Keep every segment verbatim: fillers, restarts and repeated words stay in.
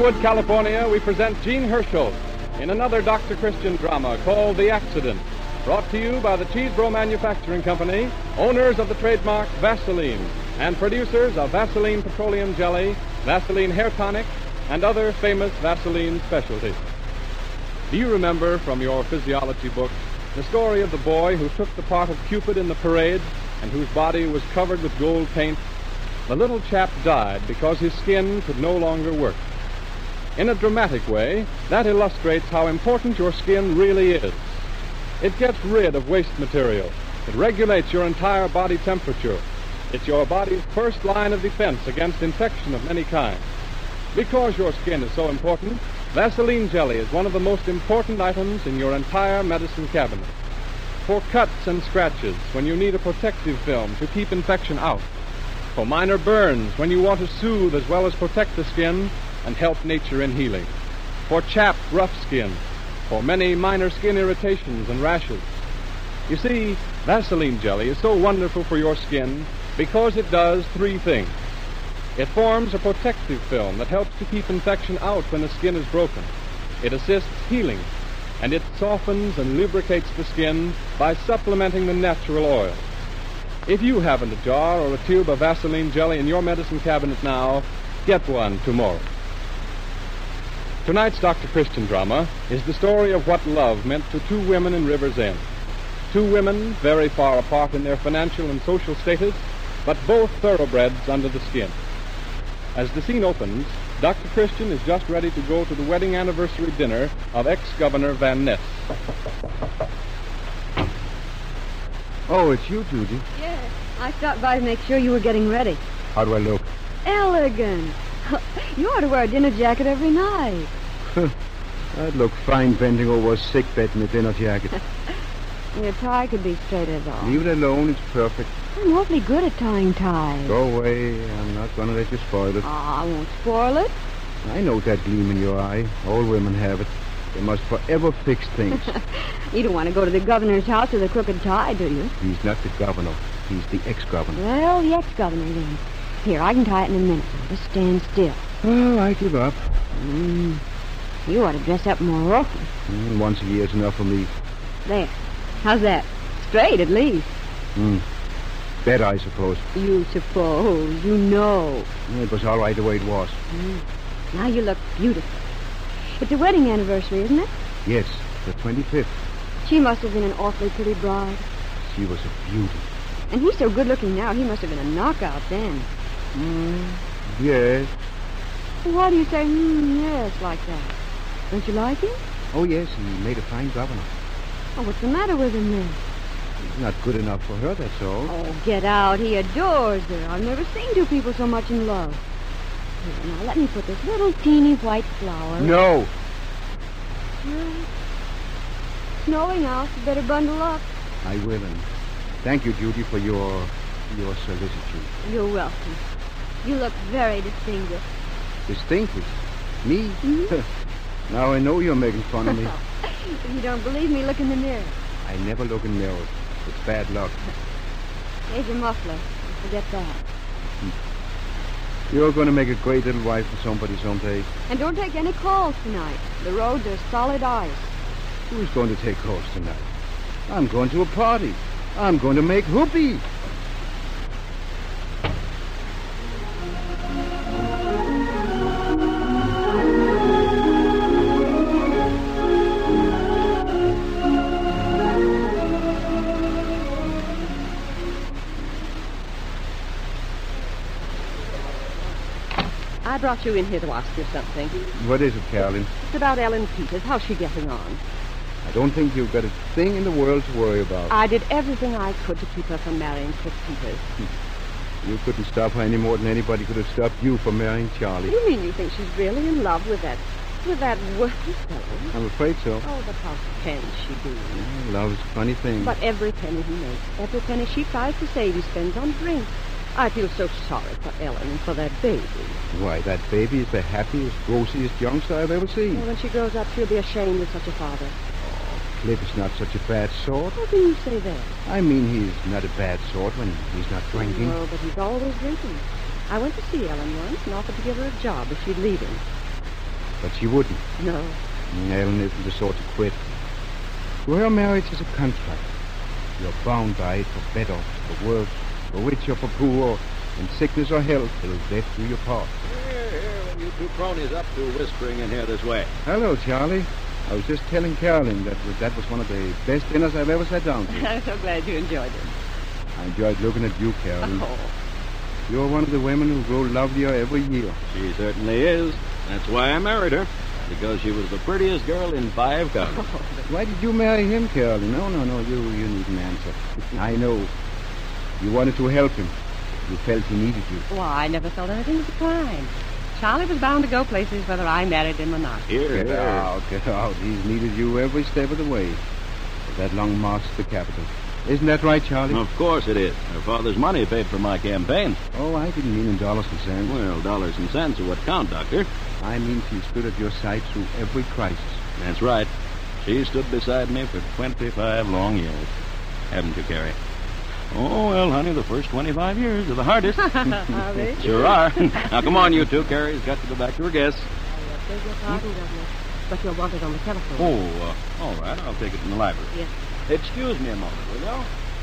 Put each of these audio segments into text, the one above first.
Hollywood, California, we present Gene Herschel in another Doctor Christian drama called The Accident, brought to you by the Cheesebro Manufacturing Company, owners of the trademark Vaseline, and producers of Vaseline Petroleum Jelly, Vaseline Hair Tonic, and other famous Vaseline specialties. Do you remember from your physiology book the story of the boy who took the part of Cupid in the parade and whose body was covered with gold paint? The little chap died because his skin could no longer work. In a dramatic way, that illustrates how important your skin really is. It gets rid of waste material. It regulates your entire body temperature. It's your body's first line of defense against infection of many kinds. Because your skin is so important, Vaseline Jelly is one of the most important items in your entire medicine cabinet. For cuts and scratches, when you need a protective film to keep infection out. For minor burns, when you want to soothe as well as protect the skin and help nature in healing. For chapped, rough skin. For many minor skin irritations and rashes. You see, Vaseline Jelly is so wonderful for your skin because it does three things. It forms a protective film that helps to keep infection out when the skin is broken. It assists healing, and it softens and lubricates the skin by supplementing the natural oil. If you haven't a jar or a tube of Vaseline Jelly in your medicine cabinet now, get one tomorrow. Tonight's Doctor Christian drama is the story of what love meant to two women in River's End. Two women very far apart in their financial and social status, but both thoroughbreds under the skin. As the scene opens, Doctor Christian is just ready to go to the wedding anniversary dinner of ex-Governor Van Ness. Oh, it's you, Judy. Yes. I stopped by to make sure you were getting ready. How do I look? Elegant. You ought to wear a dinner jacket every night. I'd look fine bending over a sick bed in a dinner jacket. Your tie could be straight as all. Leave it alone. It's perfect. I'm awfully good at tying ties. Go away. I'm not going to let you spoil it. Oh, I won't spoil it. I know that gleam in your eye. All women have it. They must forever fix things. You don't want to go to the governor's house with a crooked tie, do you? He's not the governor. He's the ex-governor. Well, the ex-governor, then. Here, I can tie it in a minute. Just stand still. Oh, I give up. Mm. You ought to dress up more often. Mm, once a year's enough for me. There. How's that? Straight, at least. Hmm. Better, I suppose. You suppose. You know. It was all right the way it was. Mm. Now you look beautiful. It's a wedding anniversary, isn't it? Yes, the twenty-fifth. She must have been an awfully pretty bride. She was a beauty. And he's so good-looking now, he must have been a knockout then. Mm, yes. Why do you say, hmm, yes, like that? Don't you like him? Oh, yes, he made a fine governor. Oh, what's the matter with him then? He's not good enough for her, that's all. Oh, get out. He adores her. I've never seen two people so much in love. Here, now, let me put this little teeny white flower... No! Well, snowing out. You better bundle up. I will, and thank you, Judy, for your... your solicitude. You're welcome. You look very distinguished. Distinguished? Me? Mm-hmm. Now I know you're making fun of me. If you don't believe me, look in the mirror. I never look in mirrors. It's bad luck. Here's your muffler. Don't forget that. You're going to make a great little wife for somebody someday. And don't take any calls tonight. The roads are solid ice. Who's going to take calls tonight? I'm going to a party. I'm going to make whoopee. I brought you in here to ask you something. What is it, Carolyn? It's about Ellen Peters. How's she getting on? I don't think you've got a thing in the world to worry about. I did everything I could to keep her from marrying Cliff Peters. You couldn't stop her any more than anybody could have stopped you from marrying Charlie. You mean you think she's really in love with that, with that worthless fellow? I'm afraid so. Oh, but how can she be? Yeah, love's a funny thing. But every penny he makes, every penny she tries to save, he spends on drink. I feel so sorry for Ellen and for that baby. Why, that baby is the happiest, rosiest youngster I've ever seen. Well, when she grows up, she'll be ashamed of such a father. Cliff is not such a bad sort. How can you say that? I mean, he's not a bad sort when he's not drinking. No, but he's always drinking. I went to see Ellen once and offered to give her a job if she'd leave him. But she wouldn't. No. Ellen isn't the sort to quit. To her, marriage is a contract. You're bound by it for better, for worse, for rich or for poor, in sickness or health, till death do you part. Here, here, when you two cronies up to whispering in here this way. Hello, Charlie. I was just telling Carolyn that was, that was one of the best dinners I've ever sat down to. I'm so glad you enjoyed it. I enjoyed looking at you, Carolyn. Oh. You're one of the women who grow lovelier every year. She certainly is. That's why I married her. Because she was the prettiest girl in five counties. Why did you marry him, Carolyn? No, no, no, you, you needn't answer. I know. You wanted to help him. You felt he needed you. Why, I never felt anything of the kind. Charlie was bound to go places whether I married him or not. Here, Get here. out, get out. He's needed you every step of the way. That long march to the capital. Isn't that right, Charlie? Of course it is. Her father's money paid for my campaign. Oh, I didn't mean in dollars and cents. Well, dollars and cents are what count, Doctor. I mean she stood at your side through every crisis. That's right. She stood beside me for twenty-five long years. Haven't you, Carrie? Oh, well, honey, the first twenty-five years are the hardest. Are they? Sure are. Now, come on, you two. Carrie's got to go back to her guests. I beg your pardon, Governor, but you'll want it on the telephone. Oh, uh, all right. I'll take it in the library. Yes. Excuse me a moment, will you?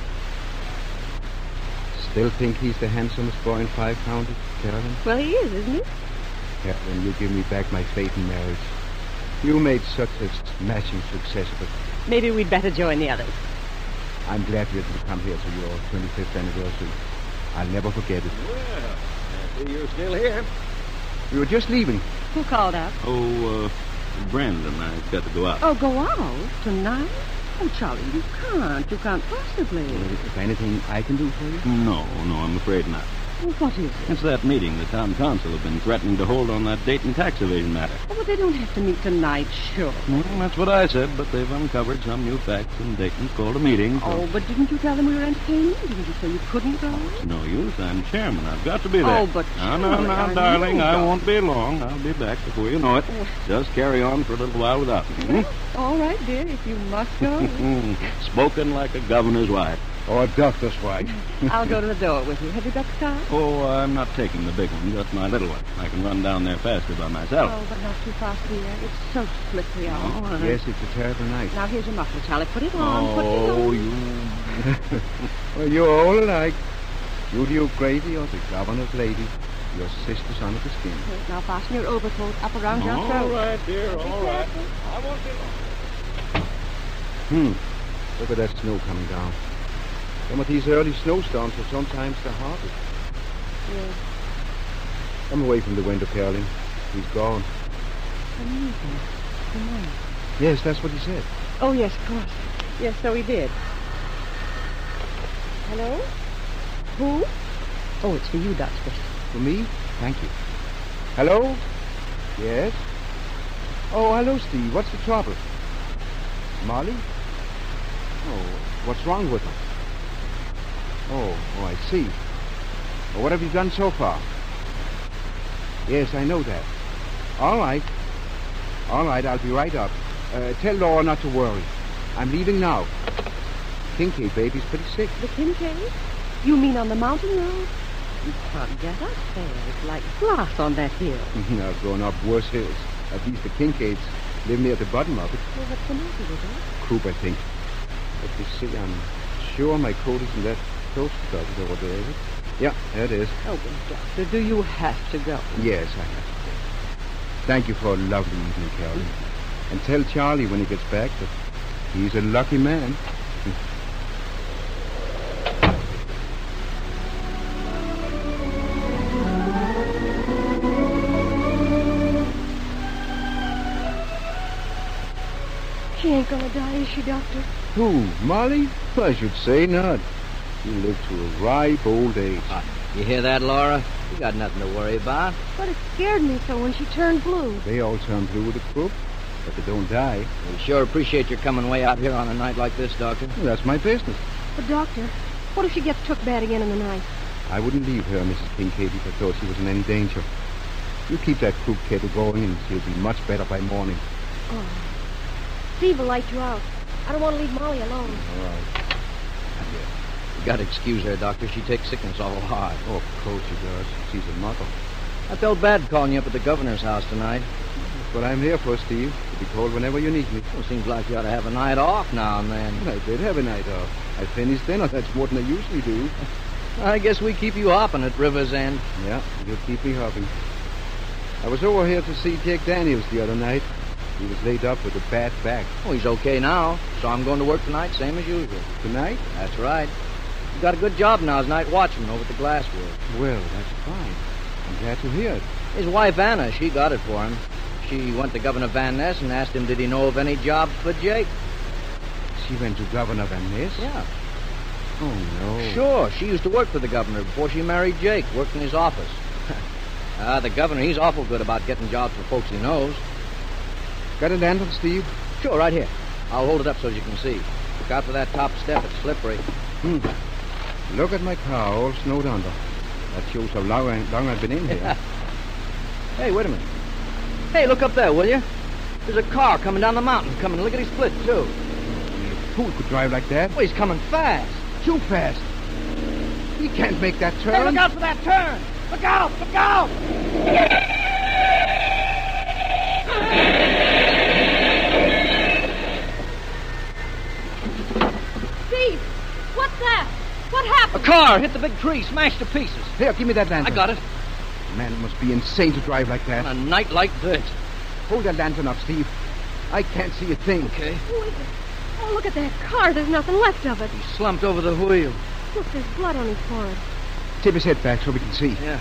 Still think he's the handsomest boy in five counties, Carolyn? Well, he is, isn't he? Carolyn, you give me back my faith in marriage. You made such a smashing success of it. Maybe we'd better join the others. I'm glad you had come here for your twenty-fifth anniversary. I'll never forget it. Well, I see you're still here. We were just leaving. Who called out? Oh, uh, Brandon, I've got to go out. Oh, go out? Tonight? Oh, Charlie, you can't. You can't possibly. If anything I can do for you? No, no, I'm afraid not. Well, what is it? It's that meeting the town council have been threatening to hold on that Dayton tax evasion matter. Oh, but they don't have to meet tonight, sure. Well, that's what I said, but they've uncovered some new facts, and Dayton's called a meeting. So... Oh, but didn't you tell them we were entertaining? Didn't you say you couldn't go? It's no use. I'm chairman. I've got to be there. Oh, but No, no, surely, no, I darling. know, I Doc. won't be long. I'll be back before you know it. Just carry on for a little while without me. Well, all right, dear, if you must go. Hmm? Spoken like a governor's wife. Or a doctor's wife. I'll go to the door with you. Have you got the car? Oh, I'm not taking the big one, just my little one. I can run down there faster by myself. Oh, but not too fast, dear. It's so slippery out. All right. Yes, it's a terrible night. Now, here's your muffler, Charlie. Put it on. Put it Oh, on. you... Well, you're all alike. You Duke Grady or the governor's lady. Your sister's under the skin. Now, fasten your overcoat up around your All throat. right, dear, all right. I won't be long. Hmm. Look at that snow coming down. Some of these early snowstorms are sometimes the hardest. Yes. Come away from the window, Carolyn. He's gone. Amazing. Tonight. Yes, that's what he said. Oh, yes, of course. Yes, so he did. Hello? Who? Oh, it's for you, Doctor. For me? Thank you. Hello? Yes? Oh, hello, Steve. What's the trouble? Molly? Oh, what's wrong with her? Oh, oh, I see. Well, what have you done so far? Yes, I know that. All right. All right, I'll be right up. Uh, tell Laura not to worry. I'm leaving now. Kincaid baby's pretty sick. The Kincaid? You mean on the mountain road? You can't get up there. It's like glass on that hill. I've gone up worse hills. At least the Kincaids live near the bottom of it. Well, what's the matter with it? Croup, I think. Let me see. I'm sure my coat isn't that close to it over there, is it? Yeah, there it is. Oh, well, Doctor, do you have to go? Yes, I have to go. Thank you for a lovely evening, Carolyn. And tell Charlie when he gets back that he's a lucky man. She ain't gonna die, is she, Doctor? Who, Molly? I should say not. She lived to a ripe old age. Uh, you hear that, Laura? You got nothing to worry about. But it scared me so when she turned blue. They all turn blue with a croup, but they don't die. We sure appreciate your coming way out here on a night like this, Doctor. Well, that's my business. But, Doctor, what if she gets took bad again in the night? I wouldn't leave her, Missus Kincaid, if I thought she was in any danger. You keep that croup kettle going, and she'll be much better by morning. Oh. Steve will light you out. I don't want to leave Molly alone. All right. You gotta excuse her, Doctor. She takes sickness all hard. Oh, of course she does. She's a mother. I felt bad calling you up at the governor's house tonight. what I'm here for, Steve. To be called whenever you need me. Well, seems like you ought to have a night off now and then. Well, I did have a night off. I finished dinner. That's more than I usually do. I guess we keep you hopping at River's End. Yeah, you'll keep me hopping. I was over here to see Jake Daniels the other night. He was laid up with a bad back. Oh, he's okay now. So I'm going to work tonight, same as usual. Tonight? That's right. He's got a good job now as night watchman over at the glassworks. Well, that's fine. I'm glad to hear it. His wife, Anna, she got it for him. She went to Governor Van Ness and asked him did he know of any jobs for Jake. She went to Governor Van Ness? Yeah. Oh, no. Sure. She used to work for the governor before she married Jake, worked in his office. Ah, uh, the governor, he's awful good about getting jobs for folks he knows. Got a lantern, Steve? Sure, right here. I'll hold it up so you can see. Look out for that top step. It's slippery. Hmm. Look at my car all snowed under. That shows how long, I, long I've been in here. Hey, wait a minute. Hey, look up there, will you? There's a car coming down the mountain. Coming. Look at his split, too. A fool could drive like that. Well, he's coming fast. Too fast. He can't make that turn. Hey, look out for that turn. Look out! Look out! Steve, what's that? What happened? A car hit the big tree, smashed to pieces. Here, give me that lantern. I got it. Man must be insane to drive like that. On a night like this. Hold that lantern up, Steve. I can't see a thing. Okay. Who is it? Oh, look at that car. There's nothing left of it. He slumped over the wheel. Look, there's blood on his forehead. Tip his head back so we can see. Yeah.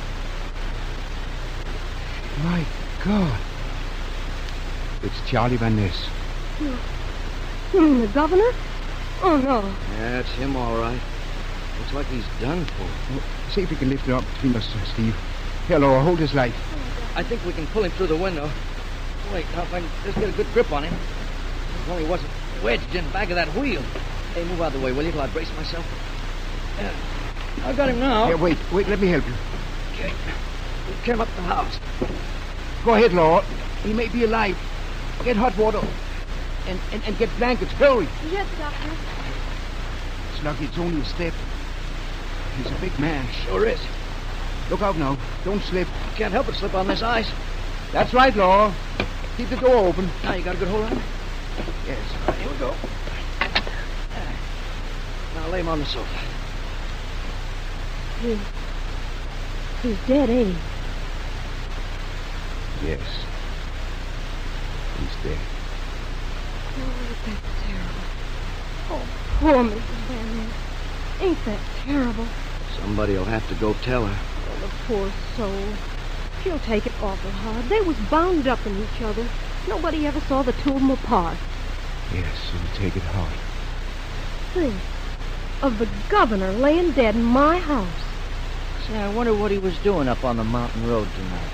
My God. It's Charlie Van Ness. No. Hmm, the governor? Oh, no. Yeah, it's him, all right. Looks like he's done for. Well, see if we can lift him up between us, Steve. Here, Laura, hold his light. I think we can pull him through the window. Wait, now if I can just get a good grip on him. If only he wasn't wedged in the back of that wheel. Hey, move out of the way, will you, till I brace myself? Yeah. I got him now. Here, wait, wait, let me help you. Okay. We'll carry him up to the house. Go ahead, Laura. He may be alive. Get hot water. And, and, and get blankets. Hurry. Yes, Doctor. It's lucky it's only a step. He's a big man. Sure is. Look out now. Don't slip. Can't help but slip on this ice. That's right, Laura. Keep the door open. Now, you got a good hold on it? Yes. All right, here we go. Now, lay him on the sofa. He, he's dead, ain't he? Yes. He's dead. Oh, that's terrible. Oh, poor Missus Van Ness. Ain't that terrible? Somebody will have to go tell her. Oh, the poor soul. She'll take it awful hard. They was bound up in each other. Nobody ever saw the two of them apart. Yes, he'll take it hard. Think of the governor laying dead in my house. Say, I wonder what he was doing up on the mountain road tonight.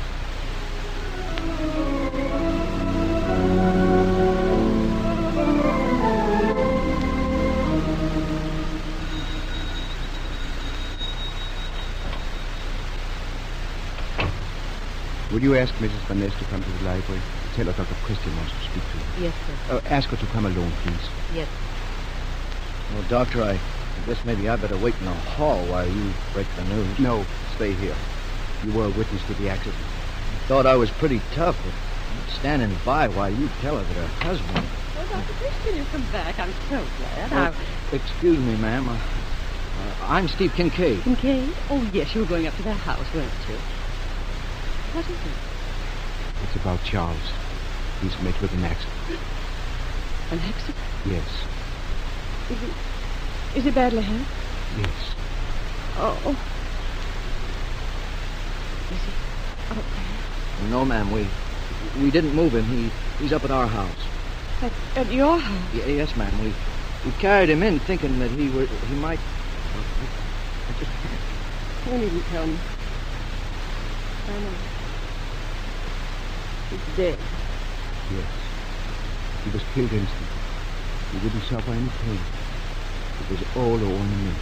Will you ask Missus Van Ness to come to the library? Tell her Doctor Christian wants to speak to her. Yes, sir. Uh, ask her to come alone, please. Yes. Well, Doctor, I guess maybe I better wait in the hall while you break the news. No, stay here. You were a witness to the accident. I thought I was pretty tough, but standing by while you tell her that her husband... Well, Doctor Christian has come back. I'm so glad. Uh, I... excuse me, ma'am. Uh, uh, I'm Steve Kincaid. Kincaid? Oh, yes, you were going up to that house, weren't you? What is it? It's about Charles. He's met with an accident. An accident? Yes. Is it... Is it badly hurt? Yes. Oh. Is he out there? No, ma'am, we we didn't move him. He He's up at our house. At, at your house? Y- yes, ma'am. We we carried him in thinking that he were he might... I just... You needn't tell me. I know. He's dead. Yes. He was killed instantly. He didn't suffer any pain. It was all over me.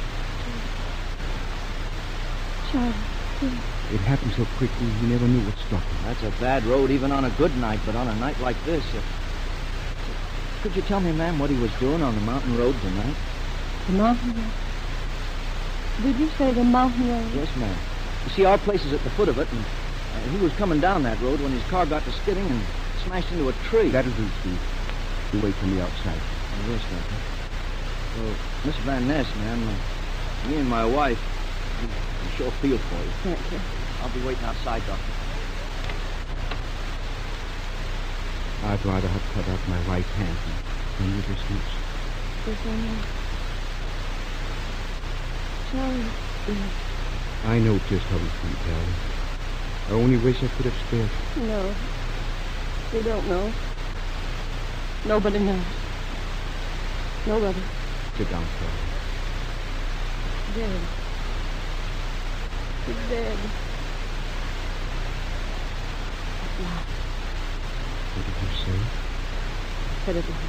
Charles. It happened so quickly, he never knew what struck him. That's a bad road even on a good night, but on a night like this... Uh, could you tell me, ma'am, what he was doing on the mountain road tonight? The mountain road? Did you say the mountain road? Yes, ma'am. You see, our place is at the foot of it, and Uh, he was coming down that road when his car got to skidding and smashed into a tree. That'll do, Steve. You wait for me outside. Oh, yes, Doctor. Well, Miss Van Ness, man, uh, me and my wife, we, we sure feel for you. Thank you. I'll be waiting outside, Doctor. I'd rather have cut off my right hand than your distance. Yes, I know. Charlie, yes. I know just how you feel, darling. I only wish I could have spared you. No. You don't know. Nobody knows. Nobody. Sit down, darling. Dead. He's dead. At last. What did you say? I said it was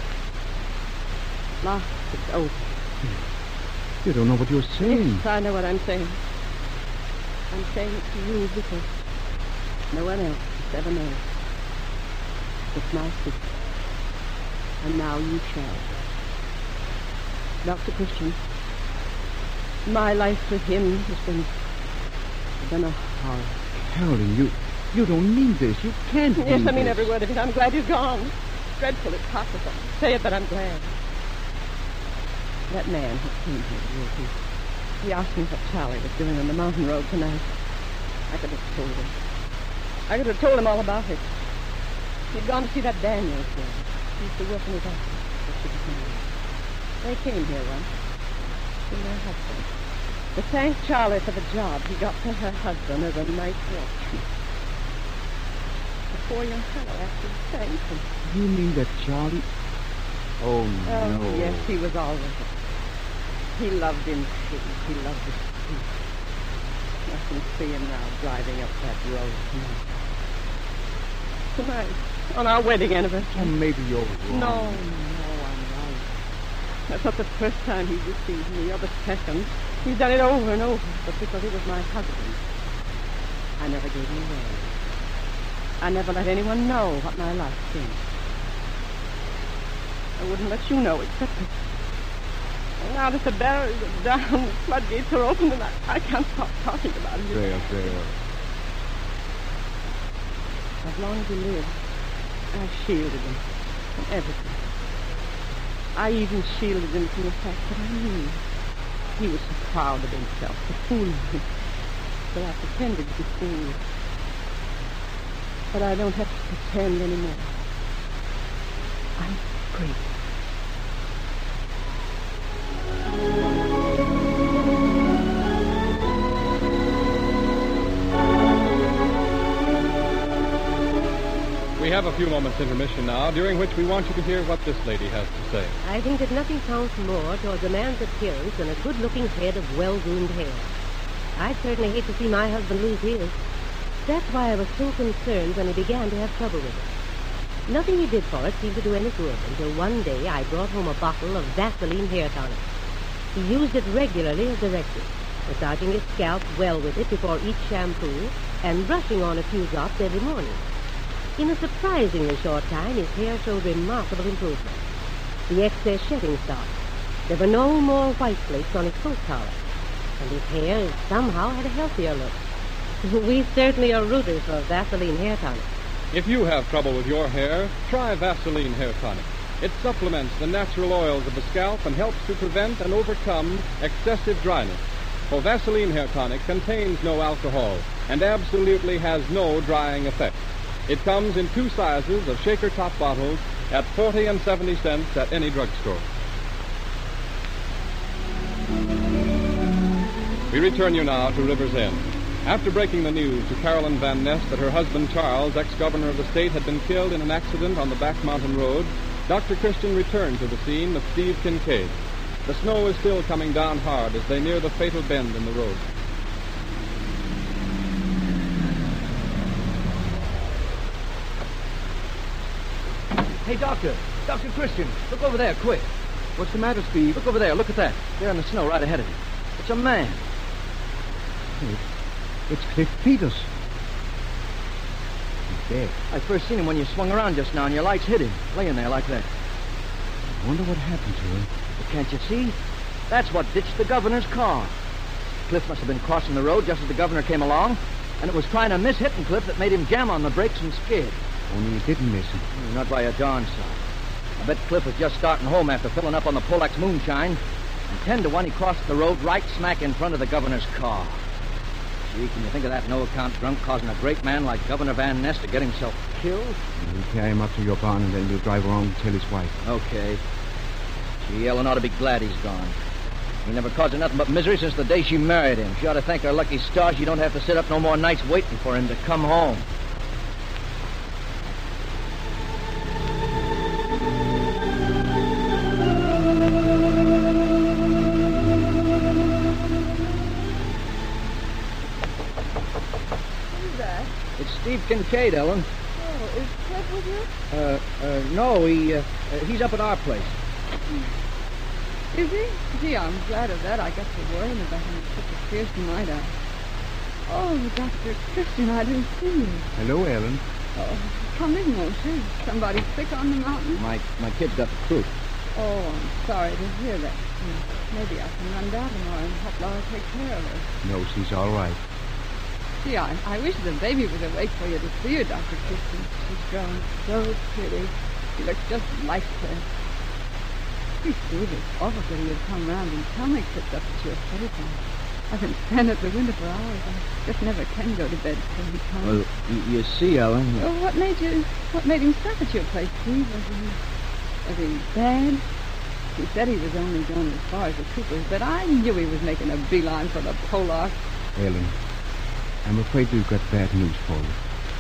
last. It's over. You don't know what you're saying. Yes, I know what I'm saying. I'm saying it to you because no one else has ever known. It's my secret. And now you shall. Doctor Christian, my life with him has been, has been a horror. Carolyn, you you don't mean this. You can't Yes, mean I mean this. every word of it. I'm glad he's gone. It's dreadful. It's possible. Say it, but I'm glad. That man who came here to you, he, he asked me what Charlie was doing on the mountain road tonight. I could have told him. I could have told him all about it. He'd gone to see that Daniels girl. He used to work in his office. But she was married. They came here once. She and her husband. To thank Charlie for the job he got for her husband as a night watchman. The poor young fellow actually thanked him. You mean that Charlie... Oh, Oh, no. yes, he was always a... He loved him, too. He loved his feet. I can see him now driving up that road tonight. Tonight, on our wedding anniversary. Oh, maybe you're wrong. No, no, I'm right. That's not the first time he deceived me, or the second. He's done it over and over, but because he was my husband. I never gave him away. I never let anyone know what my life been. I wouldn't let you know except that... Now that the barriers are down, the floodgates are open, and I, I can't stop talking about it. There, there. As long as he lived, I shielded him from everything. I even shielded him from the fact that I knew he was so proud of himself, to fool me, that I pretended to be fooled. But I don't have to pretend anymore. I'm free. We have a few moments intermission now, during which we want you to hear what this lady has to say. I think that nothing counts more towards a man's appearance than a good-looking head of well-groomed hair. I'd certainly hate to see my husband lose his. That's why I was so concerned when he began to have trouble with it. Nothing he did for it seemed to do any good until one day I brought home a bottle of Vaseline hair tonic. He used it regularly as directed, massaging his scalp well with it before each shampoo and brushing on a few drops every morning. In a surprisingly short time, his hair showed remarkable improvement. The excess shedding stopped. There were no more white flakes on his coat collar, and his hair somehow had a healthier look. We certainly are rooters for Vaseline hair tonic. If you have trouble with your hair, try Vaseline Hair Tonic. It supplements the natural oils of the scalp and helps to prevent and overcome excessive dryness. For Vaseline Hair Tonic contains no alcohol and absolutely has no drying effect. It comes in two sizes of shaker top bottles at forty and seventy cents at any drugstore. We return you now to River's End. After breaking the news to Carolyn Van Ness that her husband Charles, ex-governor of the state, had been killed in an accident on the Back Mountain Road, Doctor Christian returned to the scene with Steve Kincaid. The snow is still coming down hard as they near the fatal bend in the road. Hey, Doctor. Doctor Christian, look over there, quick. What's the matter, Steve? Look over there. Look at that. There in the snow right ahead of you. It's a man. It, it's Cliff Peters. He's dead. I first seen him when you swung around just now and your lights hit him, laying there like that. I wonder what happened to him. But can't you see? That's what ditched the governor's car. Cliff must have been crossing the road just as the governor came along. And it was trying to miss hitting Cliff that made him jam on the brakes and skid. Only you didn't miss him. Not by a darn sight. I bet Cliff was just starting home after filling up on the Polack's moonshine. And ten to one, he crossed the road right smack in front of the governor's car. Gee, can you think of that no-account drunk causing a great man like Governor Van Ness to get himself killed? We'll carry him up to your barn, and then we'll drive around and tell his wife. Okay. Gee, Ellen ought to be glad he's gone. He never caused her nothing but misery since the day she married him. She ought to thank her lucky stars she don't have to sit up no more nights waiting for him to come home. It's Steve Kincaid, Ellen. Oh, is Cliff with you? Uh, uh, no, he, uh, uh, he's up at our place. Is he? Gee, I'm glad of that. I got to worrying about him. It's such a fierce night out. Oh, Doctor Christian, I didn't see you. Hello, Ellen. Oh, come in, won't you? Somebody sick on the mountain? My, my kid's got the croup. Oh, I'm sorry to hear that. Maybe I can run down tomorrow and help Laura take care of her. No, she's all right. Gee, I, I wish the baby was awake for you to see her, Doctor Christian. She's grown so pretty. She looks just like her. Please, Steve, it's awful that he would come round and tell me Cliff's up at your place. I've been standing at the window for hours. I just never can go to bed till he comes. Well, you, you see, Ellen... Well, what made you... What made him stop at your place, Steve? Was he... Was he bad? He said he was only going as far as the Coopers, but I knew he was making a beeline for the Polar. Ellen, I'm afraid we've got bad news for you.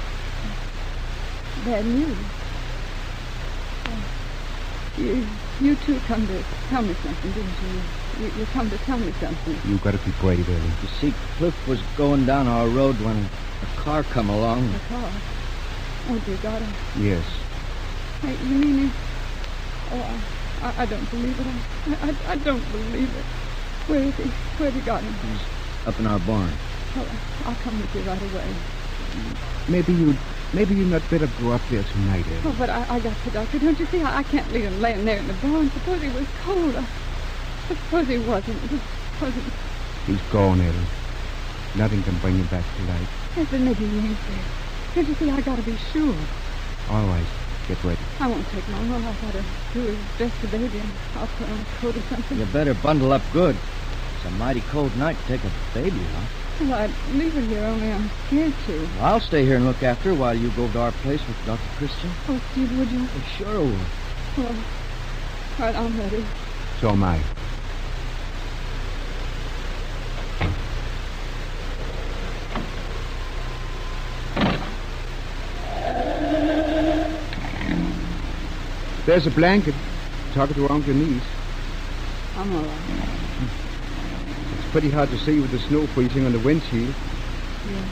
Bad news? Oh, you... You two come to tell me something, didn't you? You, you come to tell me something. You've got to be brave, Ellen. You see, Cliff was going down our road when a car come along. The car? Oh, dear God. I... Yes. Hey, you mean he... Oh, I, I, I don't believe it. I, I, I don't believe it. Where is he? Where's he got him? He's up in our barn. Oh, I'll come with you right away. Maybe you'd... Maybe you'd not better go up there tonight, Ellen. Oh, but I, I got the doctor. Don't you see? I, I can't leave him laying there in the barn. Suppose he was cold. I, suppose he wasn't. Suppose he... He's gone, Ellen. Nothing can bring him back to life. Yes, but maybe he ain't there. Don't you see? I gotta be sure. All right. Get ready. I won't take long. All I gotta do is dress the baby and I'll put on a coat or something. You better bundle up good. It's a mighty cold night to take a baby, huh? Well, I'd leave her here, only I'm scared to. Well, I'll stay here and look after her while you go to our place with Doctor Christian. Oh, Steve, would you? I sure will. Well, all right, I'm ready. So am I. There's a blanket. Tuck it around your knees. I'm all right. It's pretty hard to see with the snow freezing on the windshield. Yeah.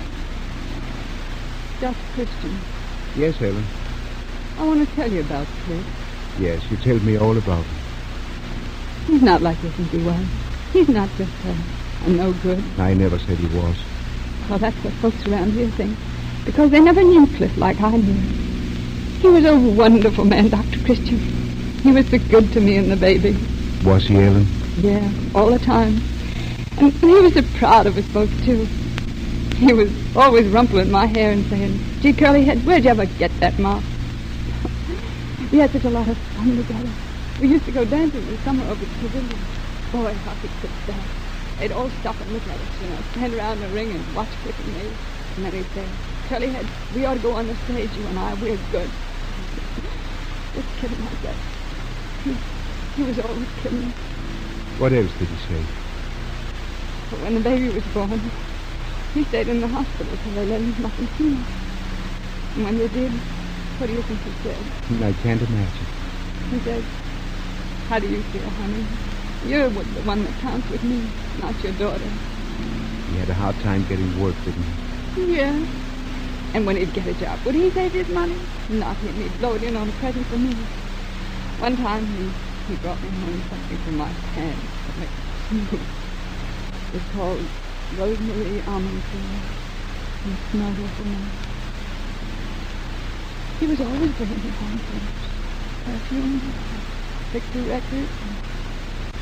Doctor Christian. Yes, Helen. I want to tell you about Cliff. Yes, you tell me all about him. He's not like you think he was. He's not just a, a no good. I never said he was. Well, that's what folks around here think. Because they never knew Cliff like I knew. He was a wonderful man, Doctor Christian. He was so good to me and the baby. Was he, Ellen? Yeah, all the time. And he was so proud of us both, too. He was always rumpling my hair and saying, "Gee, curly head, where'd you ever get that, Ma?" We had such a lot of fun together. We used to go dancing in the summer over at the pavilion. Boy, how he could dance. They'd all stop and look at us, you know, stand around in the ring and watch Cliff and me. And then he'd say, "Curly head, we ought to go on the stage, you and I. We're good." Just kidding like that. He, he was always kidding. What else did he say? But when the baby was born, he stayed in the hospital till they let him up and see me. And when they did, what do you think he said? I can't imagine. He said, "How do you feel, honey? You're the one that counts with me, not your daughter." He had a hard time getting work, didn't he? Yeah. And when he'd get a job, would he save his money? Not him. He'd blow it in on a present for me. One time he, he brought me home something from my parents. It's called rosemary almond cream. And it smelled awful nice. He was always bringing me home things. Perfume, picture records,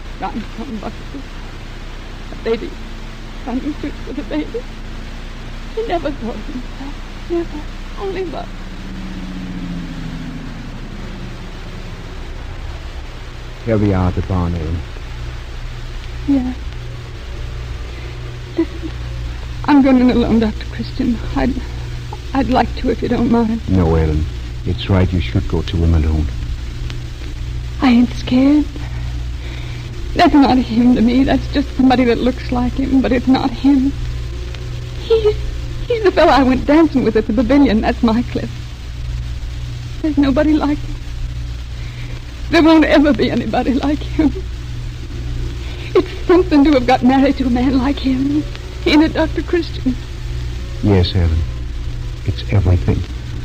rhinestone buckets, a baby, running suit for the baby. I never thought of himself. Never. Only love. Here we are at the barn, Ellen. Yeah. Listen, I'm going in alone, Doctor Christian. I'd, I'd like to, if you don't mind. No, Ellen. It's right you should go to him alone. I ain't scared. That's not him to me. That's just somebody that looks like him, but it's not him. He's, he's the fellow I went dancing with at the pavilion. That's my Cliff. There's nobody like him. There won't ever be anybody like him. It's something to have got married to a man like him. Ain't it, Doctor Christian? Yes, Ellen. It's everything.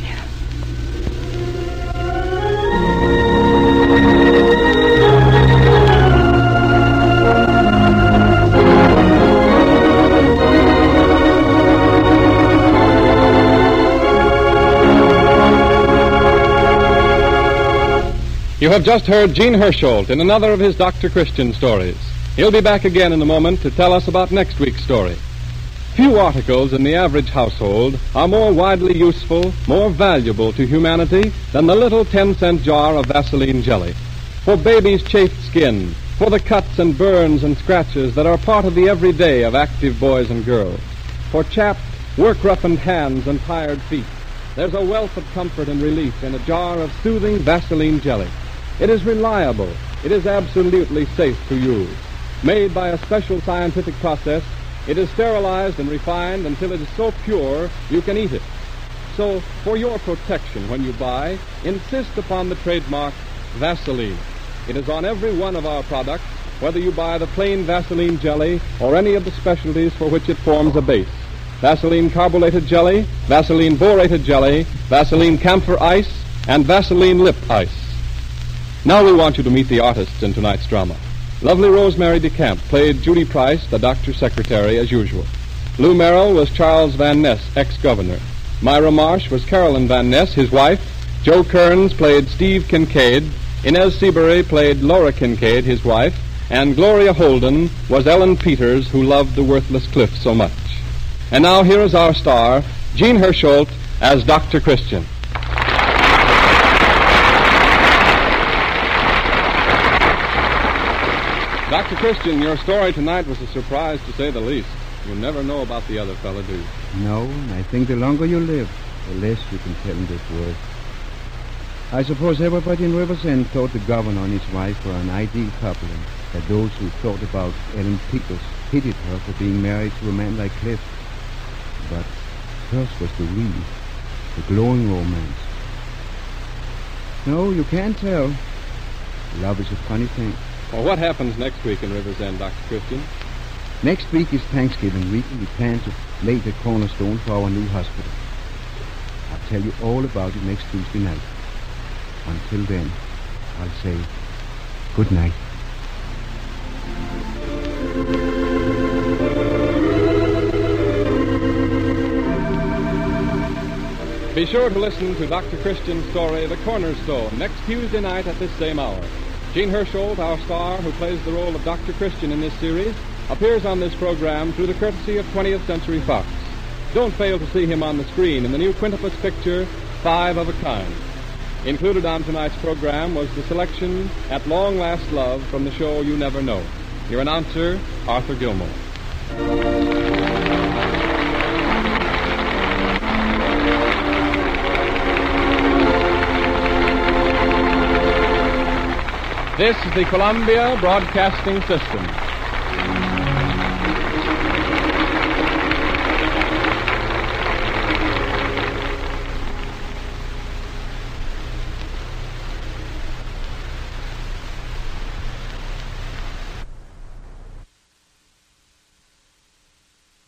You have just heard Gene Hersholt in another of his Doctor Christian stories. He'll be back again in a moment to tell us about next week's story. Few articles in the average household are more widely useful, more valuable to humanity than the little ten-cent jar of Vaseline jelly. For baby's chafed skin, for the cuts and burns and scratches that are part of the everyday of active boys and girls, for chapped, work-roughened hands and tired feet, there's a wealth of comfort and relief in a jar of soothing Vaseline jelly. It is reliable. It is absolutely safe to use. Made by a special scientific process, it is sterilized and refined until it is so pure you can eat it. So, for your protection when you buy, insist upon the trademark Vaseline. It is on every one of our products, whether you buy the plain Vaseline jelly or any of the specialties for which it forms a base. Vaseline carbonated jelly, Vaseline borated jelly, Vaseline camphor ice, and Vaseline lip ice. Now we want you to meet the artists in tonight's drama. Lovely Rosemary DeCamp played Judy Price, the doctor's secretary, as usual. Lou Merrill was Charles Van Ness, ex-governor. Myra Marsh was Carolyn Van Ness, his wife. Joe Kearns played Steve Kincaid. Inez Seabury played Laura Kincaid, his wife. And Gloria Holden was Ellen Peters, who loved the worthless Cliff so much. And now here is our star, Gene Hersholt, as Doctor Christian. Doctor Christian, your story tonight was a surprise, to say the least. You never know about the other fella, do you? No, I think the longer you live, the less you can tell in this world. I suppose everybody in Riversend thought the governor and his wife were an ideal couple, and that those who thought about Ellen Peters pitied her for being married to a man like Cliff. But hers was the real, the glowing romance. No, you can't tell. Love is a funny thing. Well, what happens next week in Riversend, Doctor Christian? Next week is Thanksgiving week, and we plan to lay the cornerstone for our new hospital. I'll tell you all about it next Tuesday night. Until then, I'll say good night. Be sure to listen to Doctor Christian's story, The Cornerstone, next Tuesday night at this same hour. Gene Hersholt, our star, who plays the role of Doctor Christian in this series, appears on this program through the courtesy of twentieth Century Fox. Don't fail to see him on the screen in the new Quintopus picture, Five of a Kind. Included on tonight's program was the selection, At Long Last Love, from the show You Never Know. Your announcer, Arthur Gilmore. This is the Columbia Broadcasting System.